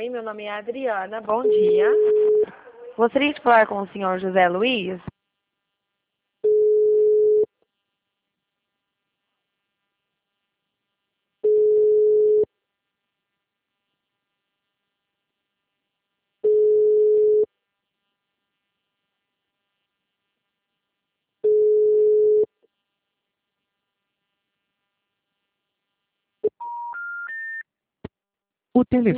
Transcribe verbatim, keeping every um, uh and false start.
Oi, meu nome é Adriana, bom dia. Gostaria de falar com o senhor José Luiz? O telefone